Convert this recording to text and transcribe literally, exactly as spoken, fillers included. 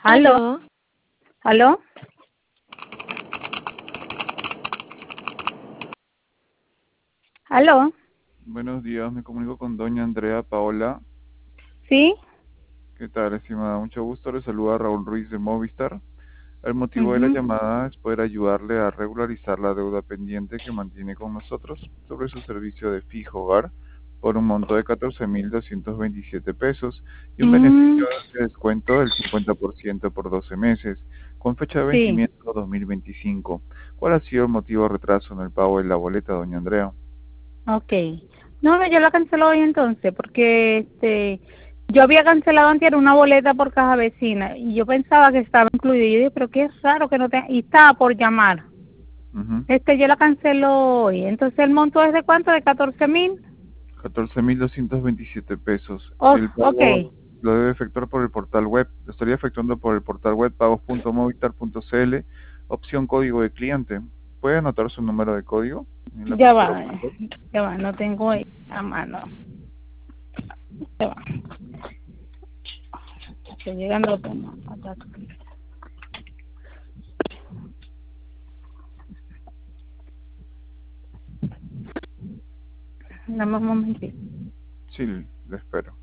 ¿Aló? Aló, ¿Aló? ¿Aló? Buenos días, me comunico con doña Andrea Paola. ¿Sí? ¿Qué tal, estimada? Mucho gusto, le saluda Raúl Ruiz de Movistar. El motivo de la Mhm. llamada es poder ayudarle a regularizar la deuda pendiente que mantiene con nosotros sobre su servicio de fijo hogar por un monto de catorce mil doscientos veintisiete pesos y un beneficio Mm, de descuento del cincuenta por ciento por doce meses, con fecha de sí, vencimiento dos mil veinticinco. ¿Cuál ha sido el motivo de retraso en el pago de la boleta, doña Andrea? ok. No, yo la canceló hoy entonces, porque este, yo había cancelado antes una boleta por caja vecina y yo pensaba que estaba incluido. Y yo dije, pero qué raro que no te... Y estaba por llamar. Ujú. Este, yo la canceló hoy. Entonces, ¿el monto es de cuánto? ¿De catorce mil? catorce mil doscientos veintisiete pesos. Oh, El ok. pago lo debe efectuar por el portal web. Lo estaría efectuando por el portal web pagos punto movistar punto cl, opción código de cliente. ¿Puede anotar su número de código? En la Ya pizarra, va, por favor. ya va, no tengo ahí a mano. Ya va. Estoy llegando a tema. Dame un momentito. Sí, le espero.